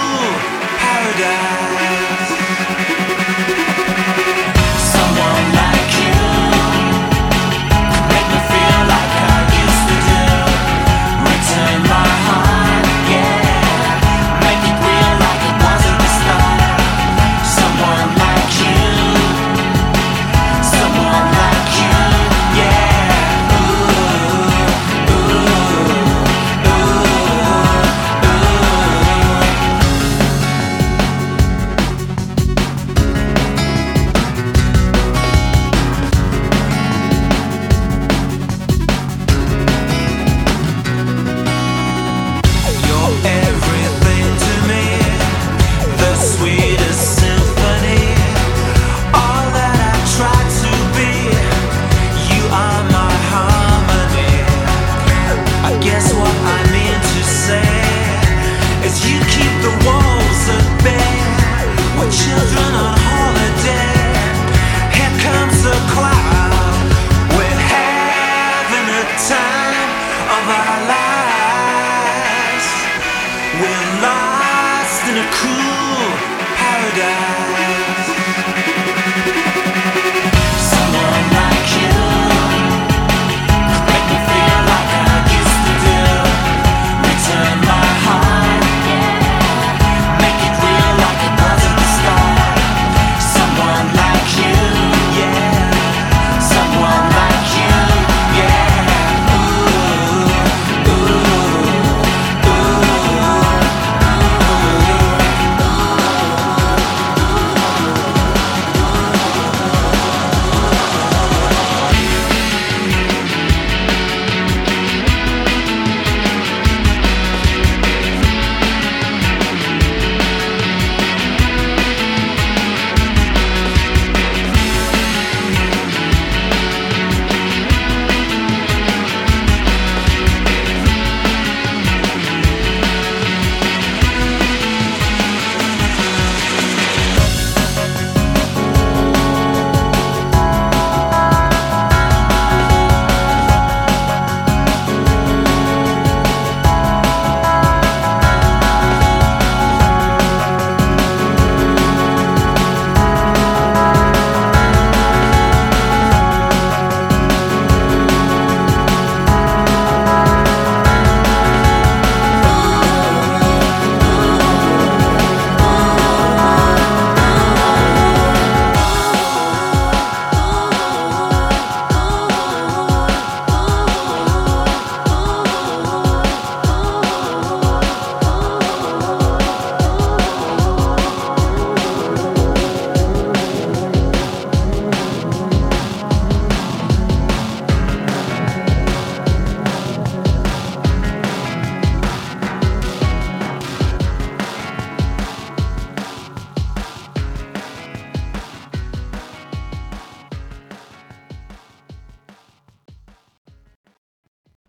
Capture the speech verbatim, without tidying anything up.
cool paradise. Someone like you make me feel like I used to do. Return my heart, yeah. Make it real like it was at the start. Someone like you, someone like you, yeah. Ooh, ooh, ooh, you're everything to me, the sweetest symphony. All that I try to be, you are my harmony. I guess what I mean to say is you keep the walls at bay. We're children on holiday. Here comes a cloud. We're having a time of our lives. We're lost in a cool paradise.